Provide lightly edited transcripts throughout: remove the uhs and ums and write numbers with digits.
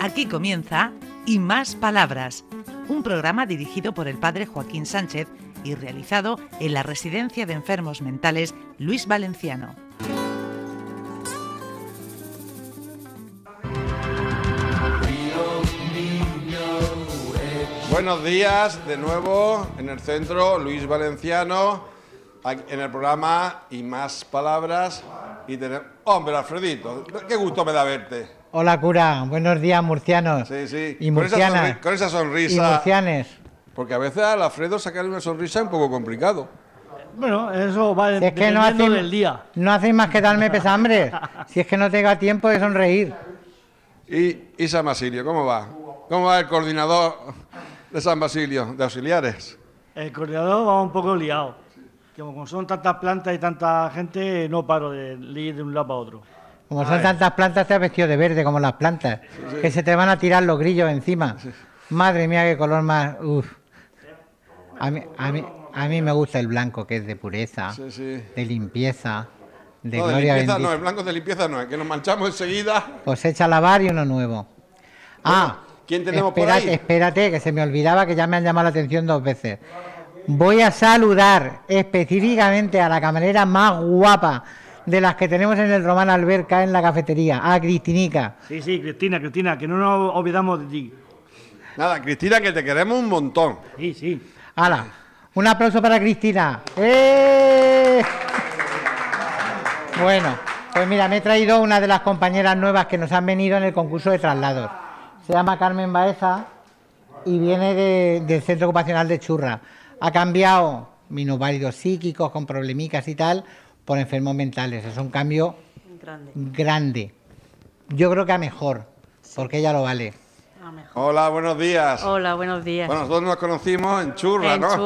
Aquí comienza Y Más Palabras, un programa dirigido por el padre Joaquín Sánchez y realizado en la Residencia de Enfermos Mentales Luis Valenciano. Buenos días, de nuevo en el centro Luis Valenciano, en el programa Y Más Palabras. Y ¡Hombre, Alfredito! ¡Qué gusto me da verte! Hola, cura. Buenos días, murcianos. Sí, sí. Y murcianas. Con esa sonrisa. Y murcianes. Porque a veces al Alfredo sacarle una sonrisa es un poco complicado. Bueno, eso va Si es que no hacéis, del día. No hacéis más que darme pesambres. Si es que no tenga tiempo de sonreír. Y San Basilio, ¿cómo va? ¿Cómo va el coordinador de San Basilio, de auxiliares? El coordinador va un poco liado. Como son tantas plantas y tanta gente, no paro de ir de un lado para otro. Como son tantas plantas, te has vestido de verde como las plantas. Sí. Que se te van a tirar los grillos encima. Sí. Madre mía, qué color más... Uf. A mí me gusta el blanco, que es de pureza, de limpieza, de no, gloria de limpieza bendita. No, el blanco de limpieza no, es que nos manchamos enseguida. Pues echa a lavar y uno nuevo. Bueno, ¿quién tenemos por ahí? Espérate, que se me olvidaba que ya me han llamado la atención 2 veces. Voy a saludar específicamente a la camarera más guapa de las que tenemos en el Román Alberca en la cafetería, a Cristinica. Sí, Cristina, que no nos olvidamos de ti. Nada, Cristina, que te queremos un montón. Sí. ¡Hala! Un aplauso para Cristina. ¡Eh! Bueno, pues mira, me he traído una de las compañeras nuevas que nos han venido en el concurso de traslados. Se llama Carmen Baeza y viene del Centro Ocupacional de Churra. Ha cambiado minusválidos psíquicos con problemicas y tal por enfermos mentales. Es un cambio grande. Yo creo que a mejor, porque ella lo vale. Hola, buenos días. Hola, buenos días. Bueno, nosotros nos conocimos en Churra, ¿no?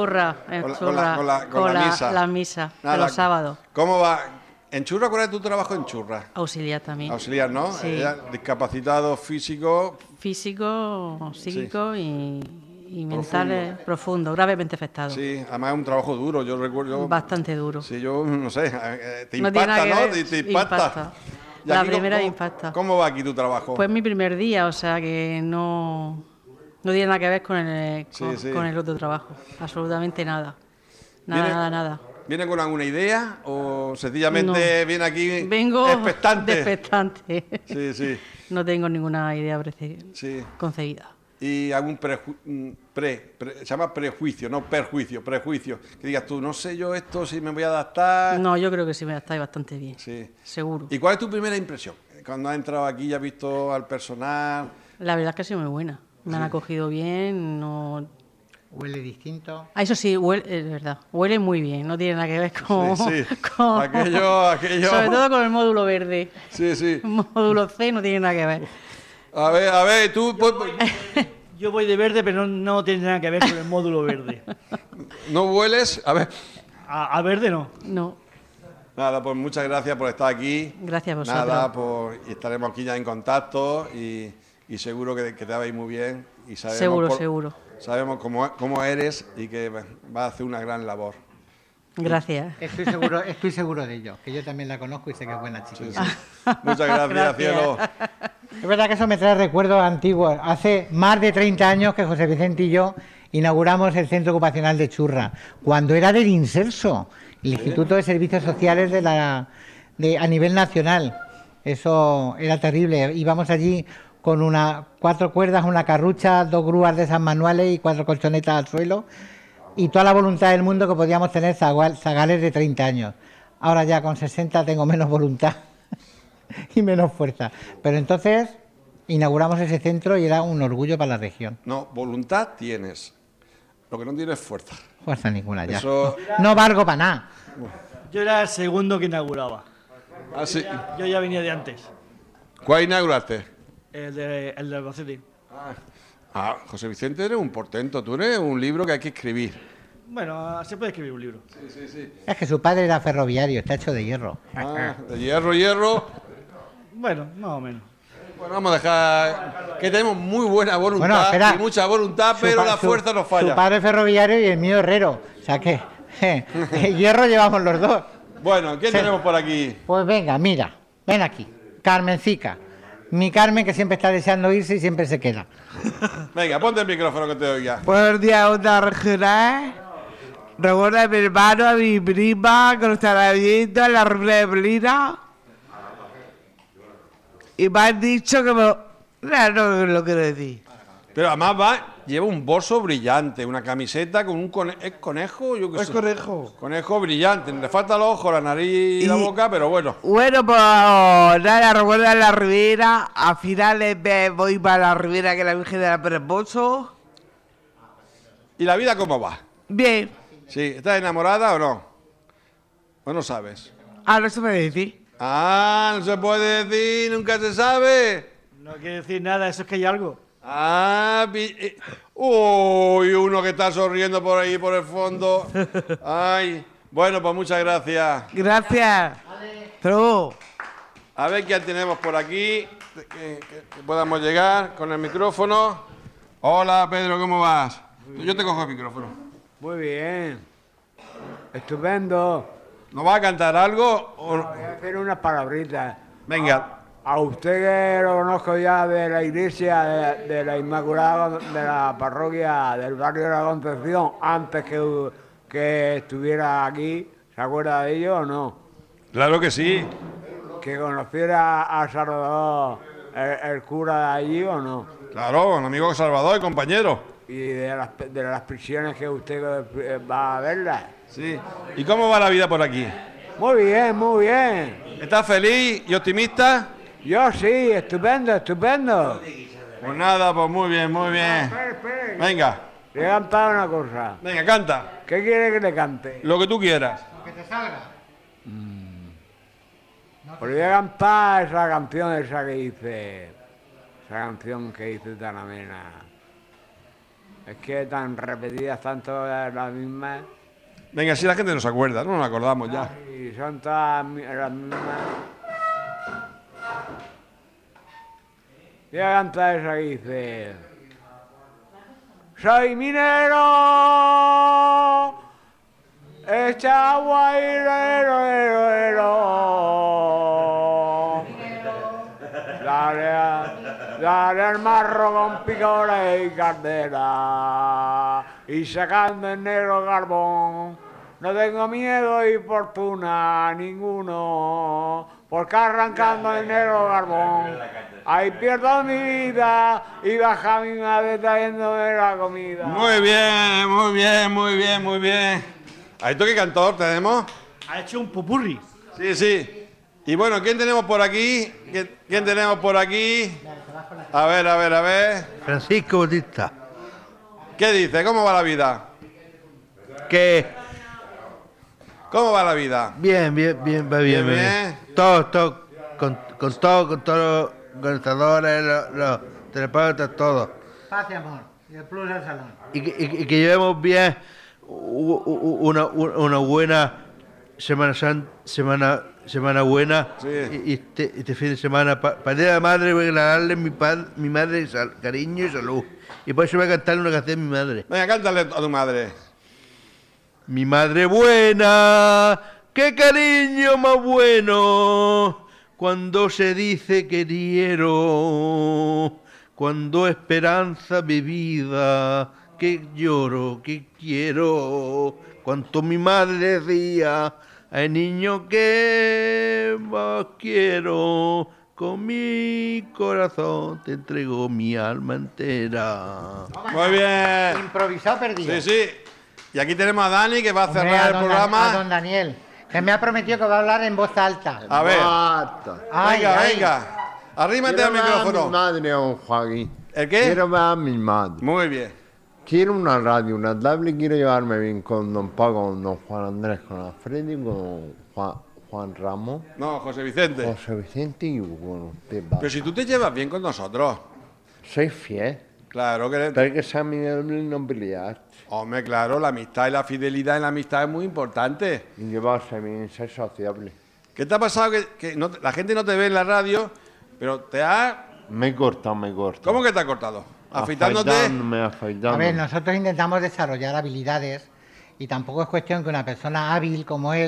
Con la misa. La misa, de los sábados. ¿Cómo va? ¿En Churra cuál es tu trabajo en Churra? Auxiliar también. Auxiliar, ¿no? Sí. Discapacitado físico. Físico, psíquico y mental profundo, gravemente afectado. Sí, además es un trabajo duro, yo recuerdo. Bastante duro. Sí, yo no sé, te no impacta, ¿no? Te impacta. La primera impacta. ¿Cómo va aquí tu trabajo? Pues mi primer día, o sea que no tiene nada que ver con el otro trabajo, absolutamente nada. Nada. ¿Viene con alguna idea o sencillamente viene aquí Vengo expectante? Expectante. Sí. No tengo ninguna idea concebida. ¿Y algún se llama prejuicio, no perjuicio, prejuicio? Que digas tú, no sé yo esto, si me voy a adaptar. No, yo creo que sí me adaptáis bastante bien. Sí. Seguro. ¿Y cuál es tu primera impresión? Cuando has entrado aquí y has visto al personal. La verdad es que ha sido muy buena. Me han acogido bien, no... ¿Huele distinto? Eso sí, es verdad. Huele muy bien, no tiene nada que ver con... con... Aquello... Sobre todo con el módulo verde. Sí. El módulo C no tiene nada que ver. A ver, tú... Yo voy de verde, pero no tiene nada que ver con el módulo verde. ¿No hueles? A ver... ¿A verde no? No. Nada, pues muchas gracias por estar aquí. Gracias a vosotros. Nada, y estaremos aquí ya en contacto y seguro que te va a ir muy bien. Y sabemos seguro. Sabemos cómo eres y que vas a hacer una gran labor. Gracias. Estoy seguro de ello, que yo también la conozco y sé que es buena chica. Sí. Muchas gracias, cielo. Es verdad que eso me trae recuerdos antiguos. Hace más de 30 años que José Vicente y yo inauguramos el Centro Ocupacional de Churra, cuando era del INSERSO, el Instituto de Servicios Sociales a nivel nacional. Eso era terrible. Íbamos allí con 4 cuerdas, una carrucha, 2 grúas de esas manuales y 4 colchonetas al suelo, y toda la voluntad del mundo que podíamos tener zagales de 30 años. Ahora ya con 60 tengo menos voluntad y menos fuerza. Pero entonces inauguramos ese centro y era un orgullo para la región. No, voluntad tienes, lo que no tienes es fuerza. Fuerza ninguna ya. Eso... No valgo para nada. Yo era el segundo que inauguraba. ¿Ah, sí? Yo ya venía de antes. ¿Cuál inauguraste? El de Albacete. José Vicente, eres un portento. Tú eres un libro que hay que escribir. Bueno, se puede escribir un libro. Sí. Es que su padre era ferroviario, está hecho de hierro. De hierro. Bueno, más o menos. Bueno, vamos a dejar que tenemos muy buena voluntad y mucha voluntad, pero la fuerza nos falla. Su padre es ferroviario y el mío herrero. O sea que el hierro llevamos los dos. Bueno, ¿quién tenemos por aquí? Pues venga, mira, ven aquí. Carmencica. mi Carmen, que siempre está deseando irse y siempre se queda. Venga, ponte el micrófono que te oiga. Buenos días, Onda Regional. Recuerda a mi hermano, a mi prima, que lo estará viendo en la rueda de Molina. Y me han dicho que no lo quiero decir. Pero además lleva un bolso brillante, una camiseta con un conejo, yo qué sé. Es conejo. Conejo brillante, le falta los ojos, la nariz y la boca, pero bueno. Bueno, pues nada, recuerda la Ribera. A finales voy para la Ribera, que es la Virgen de la Preposo. ¿Y la vida cómo va? Bien. Sí, ¿estás enamorada o no? ¿O no sabes? Ah, no se puede decir. Ah, no se puede decir, nunca se sabe. No quiere decir nada, eso es que hay algo. Ah, uy, uno que está sonriendo por ahí, por el fondo. Ay, bueno, pues muchas gracias. Gracias. Pero A ver quién tenemos por aquí, que podamos llegar con el micrófono. Hola, Pedro, ¿cómo vas? Yo te cojo el micrófono. Muy bien. Estupendo. ¿Nos va a cantar algo? Voy a hacer unas palabritas. Venga. A usted que lo conozco ya de la iglesia de la Inmaculada, de la parroquia del barrio de la Concepción, antes que estuviera aquí, ¿se acuerda de ello o no? Claro que sí. Que conociera a Salvador, el cura de allí o no. Claro, un amigo Salvador y compañero. Y de las prisiones que usted va a verlas. Sí. ¿Y cómo va la vida por aquí? Muy bien, muy bien. ¿Estás feliz y optimista? Yo sí, estupendo, estupendo. Pues nada, pues muy bien, muy bien. Espere. Venga, Le he cantado una cosa. venga, canta. ¿Qué quiere que le cante? Lo que tú quieras. Que te salga. Pues voy a cantar esa canción esa que hice. Esa canción que hice tan amena. Es que tan repetidas, tanto las mismas. Venga, si la gente no se acuerda, no nos acordamos ya. Y son todas las mismas. Voy a cantar esa que dice: soy minero, echa agua y ero. Dale al marro con picores y caldera, y sacando el negro carbón. No tengo miedo y fortuna ninguno, porque arrancando el negro carbón, ahí pierdo mi vida y baja mi madre trayéndome la comida. Muy bien, muy bien, muy bien, muy bien. ¿A esto qué cantor tenemos? Ha hecho un popurrí. Sí, sí. Y bueno, ¿quién tenemos por aquí? ¿Quién tenemos por aquí? A ver. Francisco Bautista. ¿Qué dice? ¿Cómo va la vida? ¿Cómo va la vida? Bien, va bien. Bien. Todo, con todos los organizadores, los terapeutas, todo. Paz y amor. Y el plus del salón. Y que llevemos bien una buena semana buena. Sí. Y este fin de semana, para el Día de la Madre, voy a regalarle a mi madre cariño y salud. Y por eso voy a cantarle una canción a mi madre. Venga, cántale a tu madre. Mi madre buena, qué cariño más bueno, cuando se dice queriero, cuando esperanza mi vida, que lloro, que quiero, cuanto mi madre decía, al niño que más quiero, con mi corazón te entrego mi alma entera. Muy bien. Improvisado perdido. Sí, sí. Y aquí tenemos a Dani que va a Hombre, cerrar el a programa. don Daniel, que me ha prometido que va a hablar en voz alta. A ver. Ay, Venga, ay. venga. Arrímate al Quiero ver a mi micrófono. madre, don Joaquín. ¿El qué? Quiero ver a mi madre. Muy bien. Quiero una radio, una tablet, quiero llevarme bien con don Paco, con don Juan Andrés, con Alfredo, con Juan Ramos, No, José Vicente. José Vicente y con usted. Pero si tú te llevas bien con nosotros. Soy fiel. Claro que... Pero hay que ser mi nobilidad. Hombre, claro, la amistad y la fidelidad en la amistad es muy importante. Y llevarse bien, ser sociable. ¿Qué te ha pasado? Que la gente no te ve en la radio, pero te ha... Me he cortado. ¿Cómo que te ha cortado? ¿Afeitándote? Afeitándome. A ver, nosotros intentamos desarrollar habilidades y tampoco es cuestión que una persona hábil como él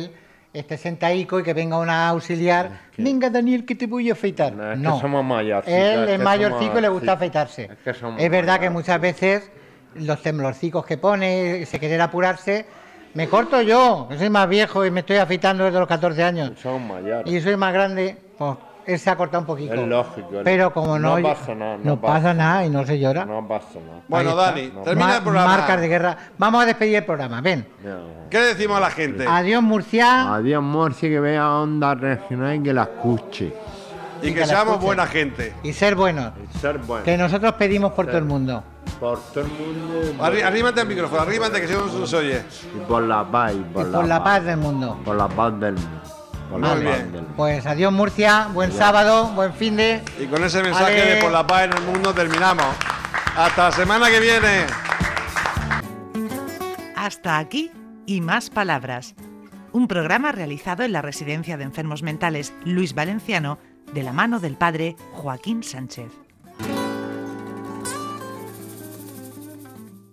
esté sentadico y que venga una auxiliar. Venga, Daniel, que te voy a afeitar. No, que somos mayorcicos. Él es mayorcico y le gusta afeitarse. Es verdad que muchas veces los temblorcicos que pone, se querer apurarse, me corto yo, que soy más viejo y me estoy afeitando desde los 14 años. Son mayores. Y soy más grande, pues él se ha cortado un poquito. Es lógico. Pero como no pasa nada. No pasa nada y no se llora. No pasa nada. Bueno, Dani, termina el programa. Marcas de guerra. Vamos a despedir el programa, ven. ¿Qué le decimos a la gente? Adiós, Murcia. Adiós, Murcia, que vea Onda Regional y que la escuche. Y que seamos buena gente. Y ser buenos. Que nosotros pedimos por todo el mundo. Por todo el mundo. Arrímate al micrófono, arrímate que si no se oye. Y por la paz. Por la paz del mundo. Por la paz del mundo. Muy bien. Pues adiós, Murcia. Buen sábado, buen fin de. Y con ese mensaje de por la paz en el mundo terminamos. Hasta la semana que viene. Hasta aquí y más palabras. Un programa realizado en la Residencia de Enfermos Mentales Luis Valenciano de la mano del padre Joaquín Sánchez.